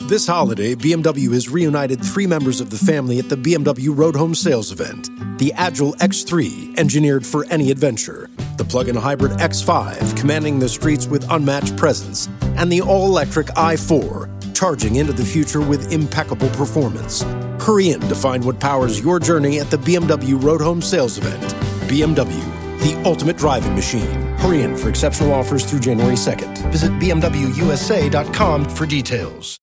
This holiday, BMW has reunited 3 members of the family at the BMW Road Home Sales event. The Agile X3, engineered for any adventure. The plug-in hybrid X5, commanding the streets with unmatched presence. And the all-electric i4, charging into the future with impeccable performance. Hurry in to find what powers your journey at the BMW Road Home Sales event. BMW, the ultimate driving machine. Hurry in for exceptional offers through January 2nd. Visit bmwusa.com for details.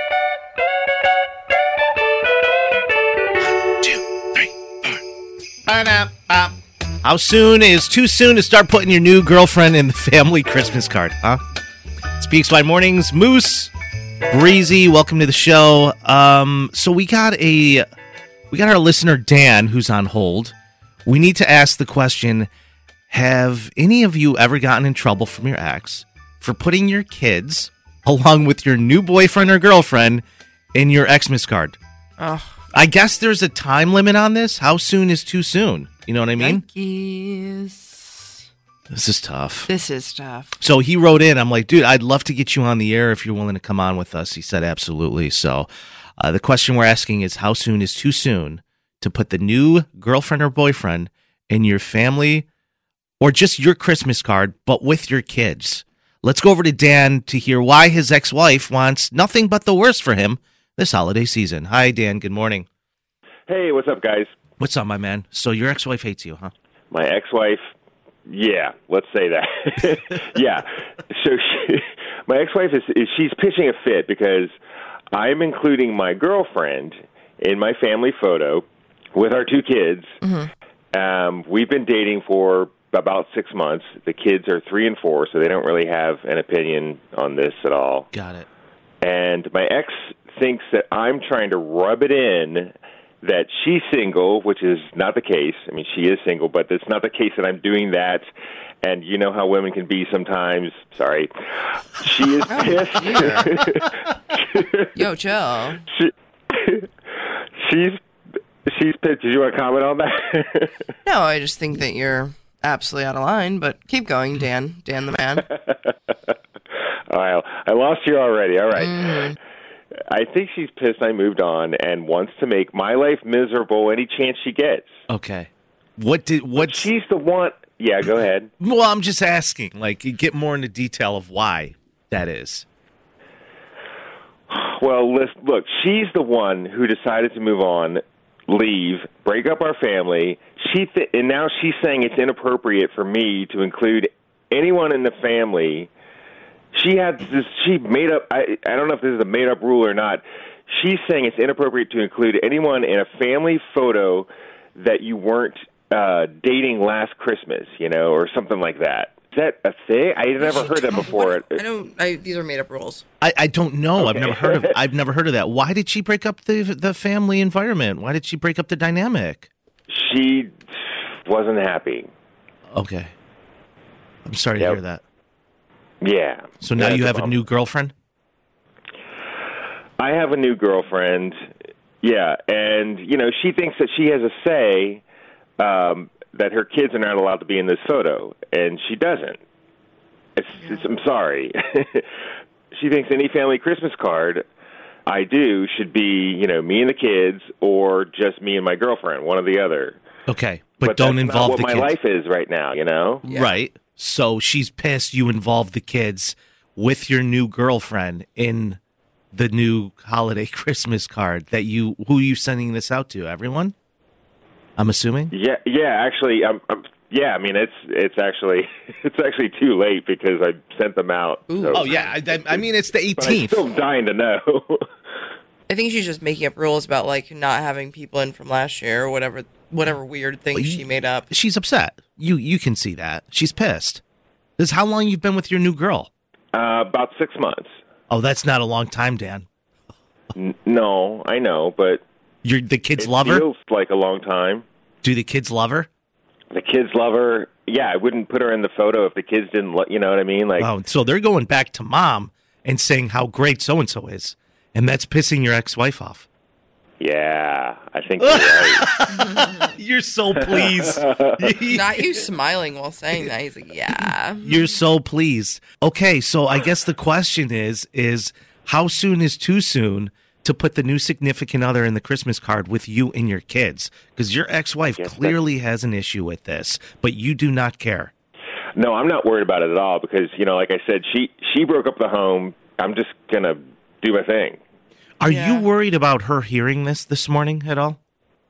How soon is too soon to start putting your new girlfriend in the family Christmas card, huh? Speaks by Mornings, Moose, Breezy, welcome to the show. So we got our listener Dan who's on hold. We need to ask the question, have any of you ever gotten in trouble from your ex for putting your kids along with your new boyfriend or girlfriend in your Xmas card? Oh. I guess there's a time limit on this. How soon is too soon? You know what I mean? Yankees. This is tough. This is tough. So he wrote in. I'm like, dude, I'd love to get you on the air if you're willing to come on with us. He said, absolutely. So the question we're asking is, how soon is too soon to put the new girlfriend or boyfriend in your family or just your Christmas card, but with your kids? Let's go over to Dan to hear why his ex-wife wants nothing but the worst for him this holiday season. Hi, Dan. Good morning. Hey, what's up, guys? What's up, my man? So your ex-wife hates you, huh? My ex-wife, yeah, let's say that. Yeah. So my ex-wife she's pitching a fit because I'm including my girlfriend in my family photo with our 2 kids. Mm-hmm. We've been dating for about 6 months. The kids are 3 and 4, so they don't really have an opinion on this at all. Got it. And my ex thinks that I'm trying to rub it in that she's single, which is not the case. I mean, she is single, but it's not the case that I'm doing that. And you know how women can be sometimes. Sorry. She is pissed. Yo, chill. She's pissed. Did you want to comment on that? No, I just think that you're absolutely out of line, but keep going, Dan. Dan the man. All right. I lost you already. All right. I think she's pissed I moved on and wants to make my life miserable any chance she gets. Okay. But she's the one. Yeah, go ahead. Well, I'm just asking. Like, you get more into detail of why that is. Well, look, she's the one who decided to move on, leave, break up our family. And now she's saying it's inappropriate for me to include anyone in the family. She made up, I don't know if this is a made-up rule or not. She's saying it's inappropriate to include anyone in a family photo that you weren't dating last Christmas, or something like that. Is that a thing? I never heard that before. These are made-up rules. I don't know. Okay. I've never heard of that. Why did she break up the family environment? Why did she break up the dynamic? She wasn't happy. Okay. I'm sorry to hear that. Yeah. So now you have a new girlfriend? I have a new girlfriend, yeah, and, she thinks that she has a say that her kids are not allowed to be in this photo, and she doesn't. I'm sorry. She thinks any family Christmas card I do should be, me and the kids or just me and my girlfriend, one or the other. Okay, but don't involve the kids. That's not what my life is right now, Yeah. Right. So she's pissed you involved the kids with your new girlfriend in the new holiday Christmas card who are you sending this out to? Everyone? I'm assuming? Yeah, actually, yeah, I mean, it's actually too late because I sent them out. So. Oh, yeah, I mean, it's the 18th. But I'm still dying to know. I think she's just making up rules about, not having people in from last year or whatever weird thing she made up. She's upset. You can see that. She's pissed. This is how long you've been with your new girl? About 6 months. Oh, that's not a long time, Dan. No, I know, but... The kids love her? It feels like a long time. Do the kids love her? The kids love her. Yeah, I wouldn't put her in the photo if the kids didn't, you know what I mean? Oh, so they're going back to mom and saying how great so-and-so is, and that's pissing your ex-wife off. Yeah, I think you're right. You're so pleased. Not you smiling while saying that. He's like, yeah. You're so pleased. Okay, so I guess the question is how soon is too soon to put the new significant other in the Christmas card with you and your kids? Because your ex-wife clearly has an issue with this, but you do not care. No, I'm not worried about it at all because, like I said, she broke up the home. I'm just going to do my thing. Are you worried about her hearing this morning at all?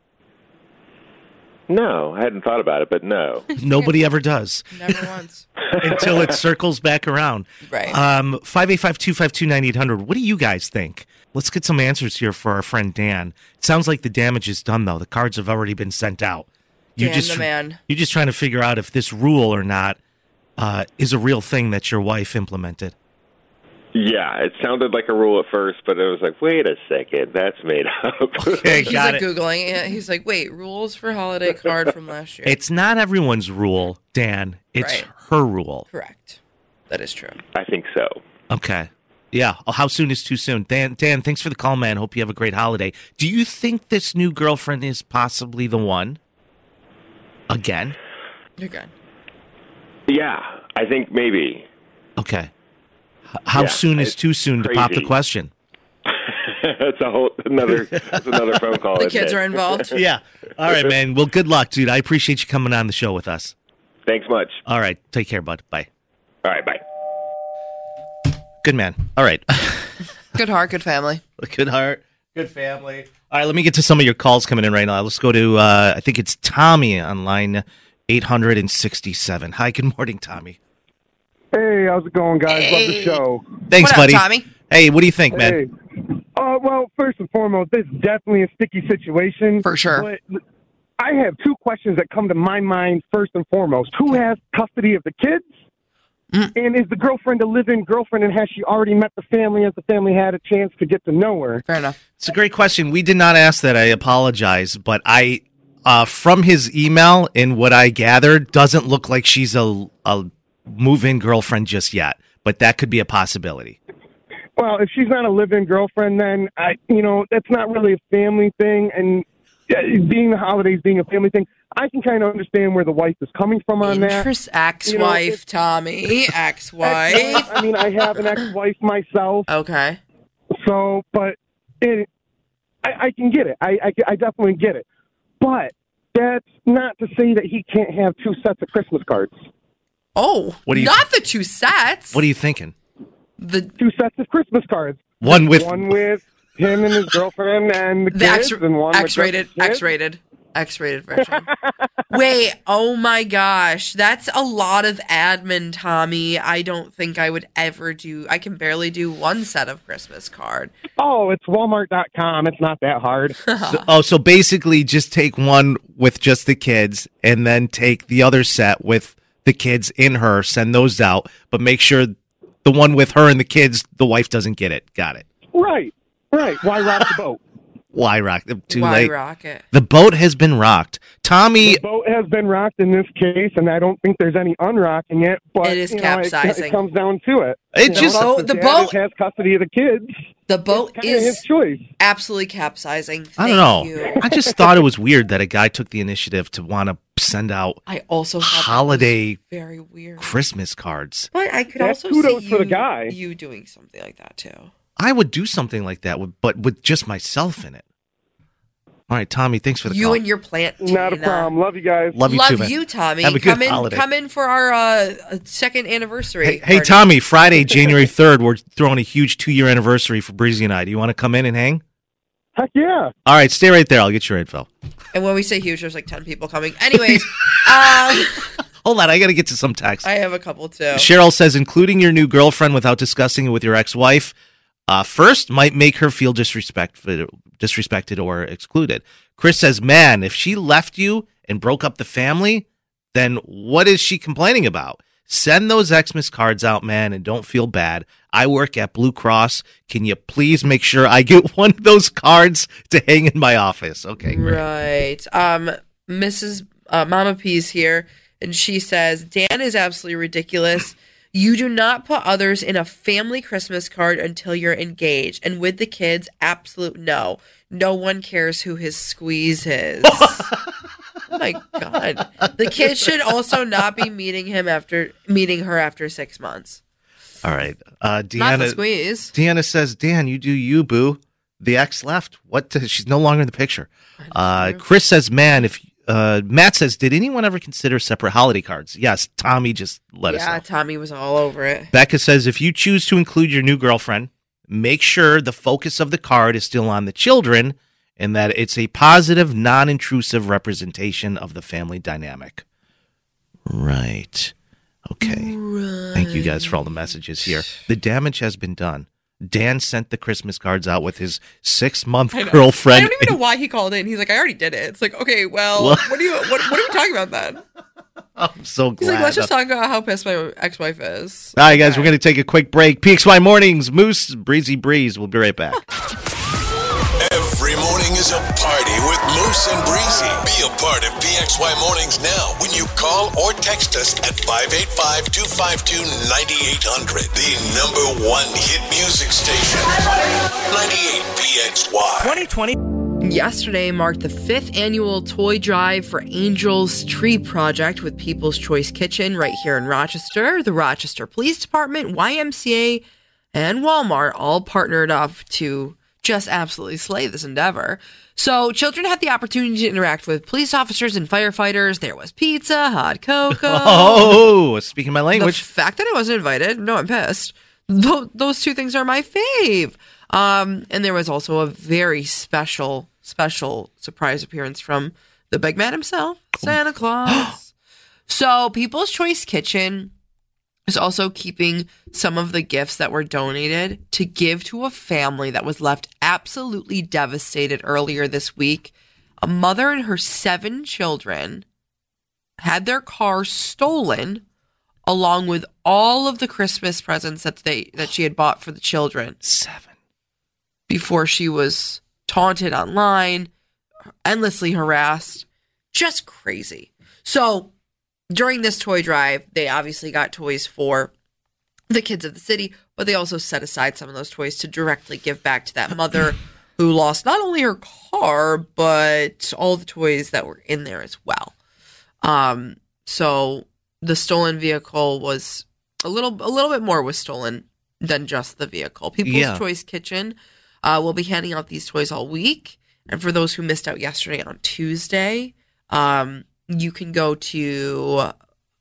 No, I hadn't thought about it, but no. Nobody ever does. Never once. Until it circles back around. Right. 585-252-9800. What do you guys think? Let's get some answers here for our friend Dan. It sounds like the damage is done, though. The cards have already been sent out. Dan the man. You're just trying to figure out if this rule or not is a real thing that your wife implemented. Yeah, it sounded like a rule at first, but it was like, wait a second, that's made up. Okay, He's like Googling it. He's like, wait, rules for holiday card from last year. It's not everyone's rule, Dan. It's her rule. Correct. That is true. I think so. Okay. Yeah. How soon is too soon? Dan, thanks for the call, man. Hope you have a great holiday. Do you think this new girlfriend is possibly the one? Again? You're good. Yeah, I think maybe. Okay. How soon is too soon to pop the question? That's another phone call. The kids are involved. Yeah. All right, man. Well, good luck, dude. I appreciate you coming on the show with us. Thanks much. All right. Take care, bud. Bye. All right, bye. Good man. All right. Good heart, good family. Good heart, good family. All right, let me get to some of your calls coming in right now. Let's go to, I think it's Tommy on line 867. Hi, good morning, Tommy. Hey, how's it going, guys? Hey. Love the show. Thanks, What buddy. up, Tommy? Hey, what do you think, man? Hey. Well, first and foremost, this is definitely a sticky situation. For sure. But I have two questions that come to my mind first and foremost. Who has custody of the kids? And is the girlfriend a live-in girlfriend, and has she already met the family? Has the family had a chance to get to know her? Fair enough. It's a great question. We did not ask that. I apologize, but from his email and what I gathered, doesn't look like she's a move-in girlfriend just yet, but that could be a possibility. Well, if she's not a live-in girlfriend, then that's not really a family thing, and being the holidays being a family thing, I can kind of understand where the wife is coming from on that. Ex-wife, Tommy. Ex-wife. I mean, I have an ex-wife myself. Okay. So, but I can get it. I definitely get it. But that's not to say that he can't have two sets of Christmas cards. Oh, not the two sets. What are you thinking? The two sets of Christmas cards. One with him and his girlfriend and the kids, and one X-rated version. Wait, oh my gosh. That's a lot of admin, Tommy. I don't think I would ever I can barely do one set of Christmas card. Oh, it's Walmart.com. It's not that hard. So basically just take one with just the kids and then take the other set with the kids in her, send those out, but make sure the one with her and the kids, the wife doesn't get it. Got it. Right. Why rock the boat? Why rock? Too Why late. rock it? The boat has been rocked. Tommy. The boat has been rocked in this case, and I don't think there's any unrocking it, but it is capsizing. It comes down to it. The boat has custody of the kids. The boat is his choice. Absolutely capsizing. I don't know. I just thought it was weird that a guy took the initiative to want to send out I also holiday very weird Christmas cards. But I could That's also see kudos for the guy. You doing something like that too. I would do something like that, but with just myself in it. All right, Tommy, thanks for the call. You and your plant. Not a problem. Love you guys. Love you too, man. Tommy. Have a good holiday. Come in for our second anniversary. Hey, Tommy, Friday, January 3rd, we're throwing a huge 2-year anniversary for Breezy and I. Do you want to come in and hang? Heck yeah. All right, stay right there. I'll get your info. And when we say huge, there's like 10 people coming. Anyways. Hold on, I got to get to some text. I have a couple too. Cheryl says, including your new girlfriend without discussing it with your ex-wife, first might make her feel disrespected or excluded. Chris says, man, if she left you and broke up the family, then what is she complaining about? Send those Xmas cards out, man, and don't feel bad. I work at Blue Cross. Can you please make sure I get one of those cards to hang in my office? Okay, great. Right. Mrs. Mama P's here, and she says, Dan is absolutely ridiculous. You do not put others in a family Christmas card until you're engaged. And with the kids, absolute no. No one cares who his squeeze is. Oh my God. The kids should also not be meeting her after 6 months. All right. Not the Deanna, squeeze. Deanna says, Dan, you do you, boo. The ex left. She's no longer in the picture. Chris says, Matt says, did anyone ever consider separate holiday cards? Yes, Tommy just let us know. Yeah, Tommy was all over it. Becca says, if you choose to include your new girlfriend, make sure the focus of the card is still on the children and that it's a positive, non-intrusive representation of the family dynamic. Right. Okay. Right. Thank you guys for all the messages here. The damage has been done. Dan sent the Christmas cards out with his 6-month girlfriend. I don't even know why he called in. He's like, I already did it. It's like, okay, well, what are we talking about then? I'm so glad. He's like, let's just talk about how pissed my ex-wife is. All right, guys, we're going to take a quick break. PXY Mornings, Moose, Breezy Breeze. We'll be right back. Every morning is a party with Moose and Breezy. Be a part of PXY Mornings now when you call or text us at 585-252-9800. The #1 hit music station. 98 PXY. 2020. Yesterday marked the 5th annual toy drive for Angels Tree Project with People's Choice Kitchen right here in Rochester. The Rochester Police Department, YMCA, and Walmart all partnered up to just absolutely slay this endeavor. So children had the opportunity to interact with police officers and firefighters. There was pizza, hot cocoa. Oh, speaking my language. The fact that I wasn't invited, no, I'm pissed. Those two things are my fave. And there was also a very special surprise appearance from the big man himself, Santa Claus. So People's Choice Kitchen is also keeping some of the gifts that were donated to give to a family that was left absolutely devastated earlier this week. A mother and her 7 children had their car stolen along with all of the Christmas presents that she had bought for the children. 7. Before she was taunted online, endlessly harassed. Just crazy. So during this toy drive, they obviously got toys for the kids of the city, but they also set aside some of those toys to directly give back to that mother who lost not only her car, but all the toys that were in there as well. So the stolen vehicle was a little bit more was stolen than just the vehicle. People's Choice Kitchen will be handing out these toys all week. And for those who missed out yesterday on Tuesday, you can go to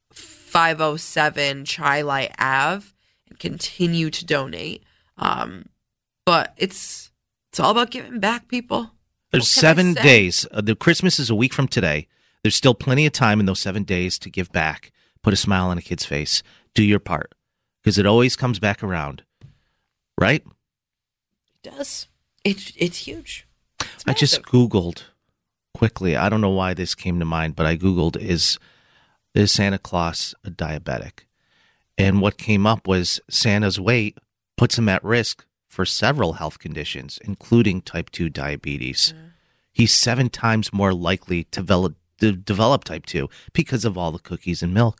507 Chilai Ave and continue to donate. But it's all about giving back, people. There's 7 days. The Christmas is a week from today. There's still plenty of time in those 7 days to give back. Put a smile on a kid's face. Do your part. Because it always comes back around. Right? It does. It's huge. It's I just Googled quickly. I don't know why this came to mind, but I Googled, is Santa Claus a diabetic? And what came up was Santa's weight puts him at risk for several health conditions, including type 2 diabetes. He's 7 times more likely to develop type 2 because of all the cookies and milk.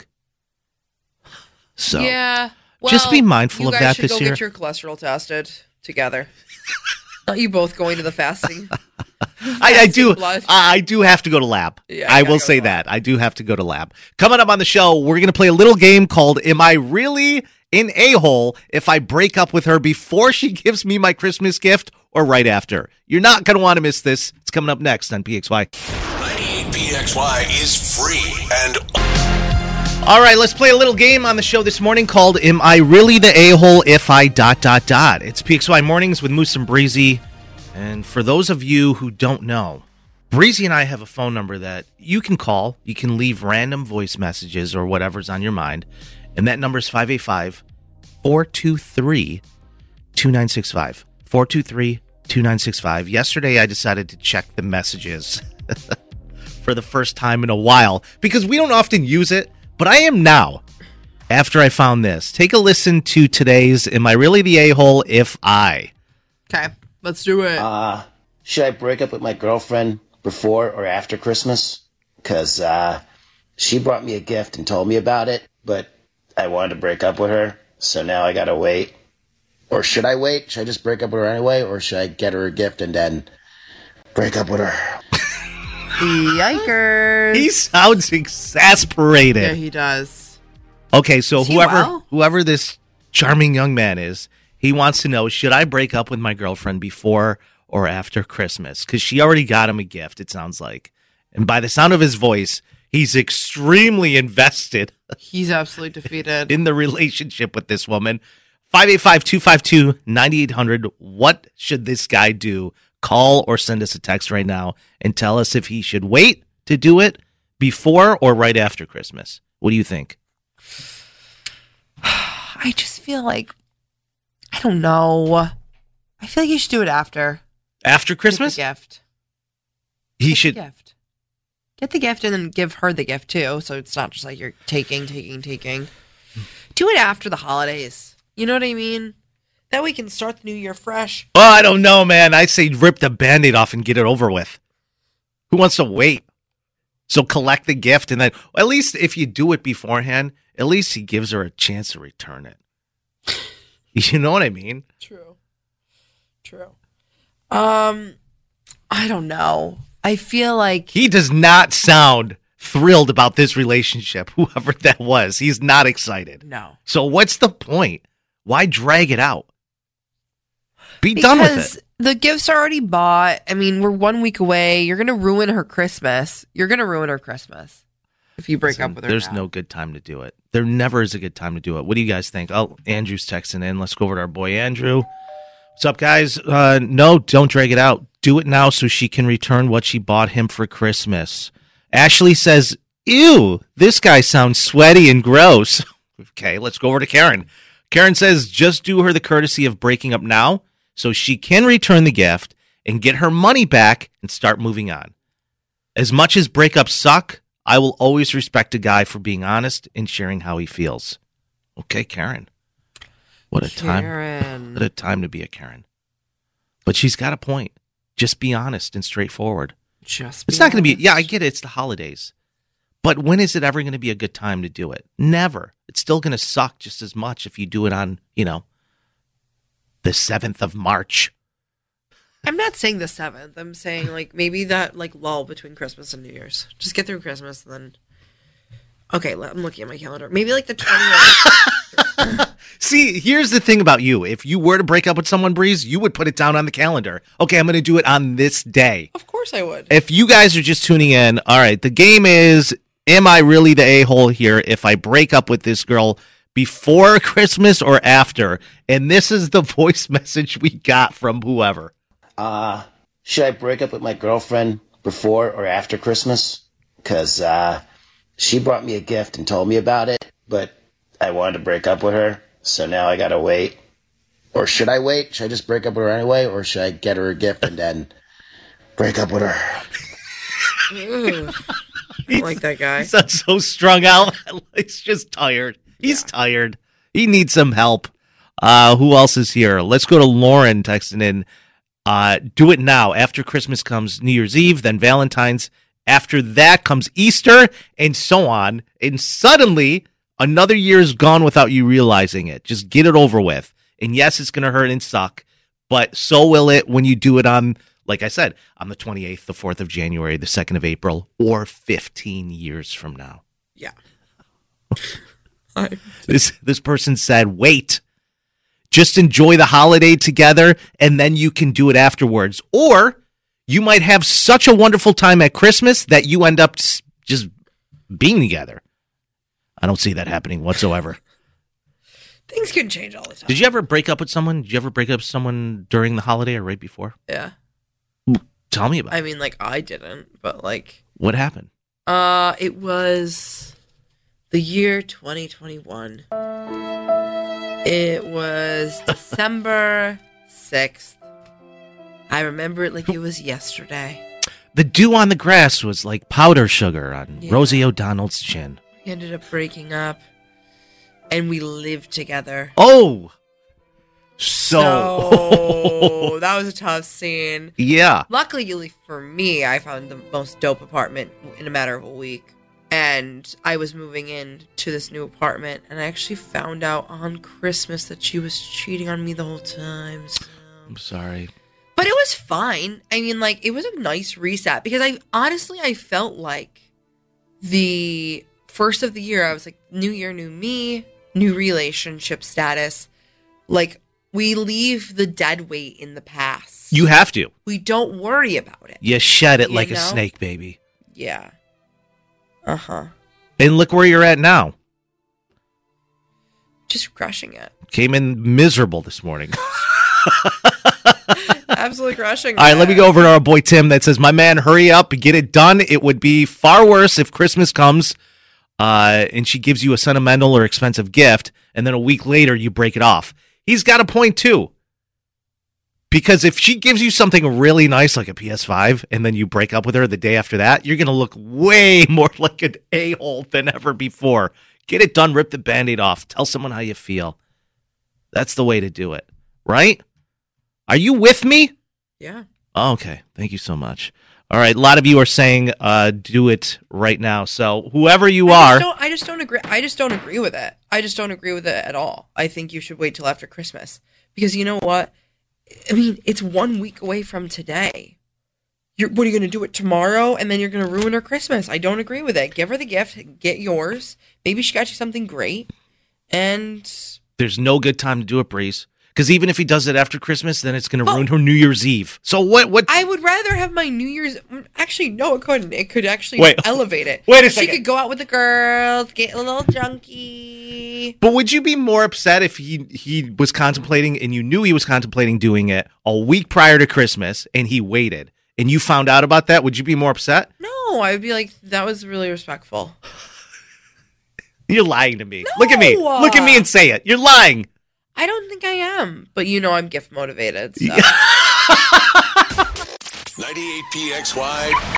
So yeah, well, just be mindful of that this year. You guys should go get your cholesterol tested together. Not you both going to the fasting. I do have to go to lab. Yeah, I will say that. I do have to go to lab. Coming up on the show, we're going to play a little game called Am I Really an A-Hole If I Break Up With Her Before She Gives Me My Christmas Gift or right after? You're not going to want to miss this. It's coming up next on PXY. 98 PXY is free and... All right, let's play a little game on the show this morning called Am I Really the A-Hole If I... It's PXY Mornings with Moose and Breezy. And for those of you who don't know, Breezy and I have a phone number that you can call. You can leave random voice messages or whatever's on your mind. And that number is 585-423-2965. 423-2965. Yesterday, I decided to check the messages for the first time in a while because we don't often use it, but I am now after I found this. Take a listen to today's Am I Really the A-Hole If I... Okay, let's do it. Should I break up with my girlfriend before or after Christmas? Because she brought me a gift and told me about it, but I wanted to break up with her, so now I gotta wait. Or should I wait? Should I just break up with her anyway, or should I get her a gift and then break up with her? Yikers. He sounds exasperated. Yeah, he does. Okay, so whoever this charming young man is. He wants to know, should I break up with my girlfriend before or after Christmas? Because she already got him a gift, it sounds like. And by the sound of his voice, he's extremely invested He's absolutely defeated. in the relationship with this woman. 585-252-9800. What should this guy do? Call or send us a text right now and tell us if he should wait to do it before or right after Christmas. What do you think? I just feel like, I don't know. I feel like you should do it after. After Christmas? Get the gift. He Get should. the gift. Get the gift and then give her the gift too. So it's not just like you're taking. Do it after the holidays. You know what I mean? That way we can start the new year fresh. Oh, I don't know, man. I say rip the Band-Aid off and get it over with. Who wants to wait? So collect the gift and then, at least if you do it beforehand, at least he gives her a chance to return it. You know what I mean? True. I don't know. I feel like He does not sound thrilled about this relationship, whoever that was. He's not excited. no. So what's the point? Why drag it out? Be done with Because it. the gifts are already bought. I mean, we're 1 week away. You're going to ruin her Christmas. If you break up with her. There's now. no good time to do it. There never is a good time to do it. What do you guys think? Oh, Andrew's texting in. Let's go over to our boy Andrew. What's up, guys? No, don't drag it out. Do it now so she can return what she bought him for Christmas. Ashley says, ew, this guy sounds sweaty and gross. Okay, let's go over to Karen. Karen says, just do her the courtesy of breaking up now so she can return the gift and get her money back and start moving on. As much as breakups suck, I will always respect a guy for being honest and sharing how he feels. Okay, Karen. What a time. What a time to be a Karen. But she's got a point. Just be honest and straightforward. It's not going to be, yeah, I get it. It's the holidays. But when is it ever going to be a good time to do it? Never. It's still going to suck just as much if you do it on, the 7th of March. I'm not saying the 7th. I'm saying like maybe that like lull between Christmas and New Year's. Just get through Christmas and then. Okay, I'm looking at my calendar. Maybe like the 20th. See, here's the thing about you. If you were to break up with someone, Breeze, you would put it down on the calendar. Okay, I'm going to do it on this day. Of course I would. If you guys are just tuning in, all right, the game is, am I really the a-hole here if I break up with this girl before Christmas or after? And this is the voice message we got from whoever. Should I break up with my girlfriend before or after Christmas? Because she brought me a gift and told me about it, but I wanted to break up with her, so now I gotta wait. Or should I wait? Should I just break up with her anyway, or should I get her a gift and then break up with her? I don't like that guy. He sounds so strung out. He's just tired. He's tired. He needs some help. Who else is here? Let's go to Lauren texting in. Do it now. After Christmas comes New Year's Eve, then Valentine's. After that comes Easter, and so on. And suddenly, another year's gone without you realizing it. Just get it over with. And yes, it's going to hurt and suck, but so will it when you do it on, like I said, on the 28th, the 4th of January, the 2nd of April, or 15 years from now. Yeah. This person said, wait. Just enjoy the holiday together, and then you can do it afterwards. Or you might have such a wonderful time at Christmas that you end up just being together. I don't see that happening whatsoever. Things can change all the time. Did you ever break up with someone? Did you ever break up with someone during the holiday or right before? Yeah. Tell me about it. I mean, like, I didn't, but like. What happened? It was the year 2021. It was December 6th. I remember it like it was yesterday. The dew on the grass was like powder sugar on Rosie O'Donnell's chin. We ended up breaking up, and we lived together. Oh! So that was a tough scene. Yeah. Luckily for me, I found the most dope apartment in a matter of a week. And I was moving in to this new apartment, and I actually found out on Christmas that she was cheating on me the whole time. So. I'm sorry. But it was fine. I mean, like, it was a nice reset because I felt like the first of the year, I was like, new year, new me, new relationship status, like, we leave the dead weight in the past. You have to. We don't worry about it. You shed it like a know? snake, baby. Yeah. Uh-huh. And look where you're at now. Just crushing it. Came in miserable this morning. Absolutely crushing All right, it. let me go over to our boy Tim that says, my man, hurry up and get it done. It would be far worse if Christmas comes and she gives you a sentimental or expensive gift, and then a week later you break it off. He's got a point, too. Because if she gives you something really nice, like a PS5, and then you break up with her the day after that, you're going to look way more like an a-hole than ever before. Get it done. Rip the Band-Aid off. Tell someone how you feel. That's the way to do it. Right? Are you with me? Yeah. Oh, okay. Thank you so much. All right. A lot of you are saying do it right now. So whoever you are. I just don't agree. I just don't agree with it. I just don't agree with it at all. I think you should wait till after Christmas. Because you know what? I mean, it's 1 week away from today. What are you going to do it tomorrow? And then you're going to ruin her Christmas. I don't agree with it. Give her the gift. Get yours. Maybe she got you something great. And there's no good time to do it, Breeze. Because even if he does it after Christmas, then it's going to ruin her New Year's Eve. So what? I would rather have my New Year's. Actually, no, it couldn't. It could actually elevate it. Wait a second. She could go out with the girls, get a little junky. But would you be more upset if he was contemplating and you knew he was contemplating doing it a week prior to Christmas and he waited and you found out about that? Would you be more upset? No, I would be like, that was really respectful. You're lying to me. No. Look at me. Look at me and say it. You're lying. I don't think I am, but you know I'm gift motivated. So. 98 PXY.